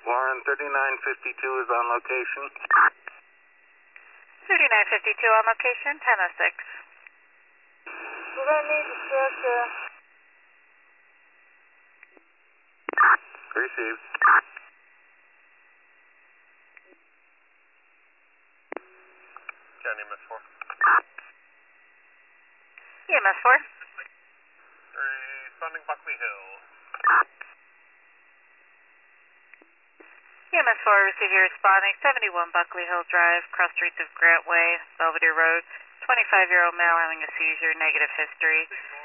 Warren, 3952 is on location. 3952 on location, 10:06. We're going to need to check, Received. County MS4. EMS 4. Responding Buckley Hill. EMS 4, receive your responding 71 Buckley Hill Drive, cross streets of Grant Way, Belvedere Road. 25-year-old male having a seizure, negative history.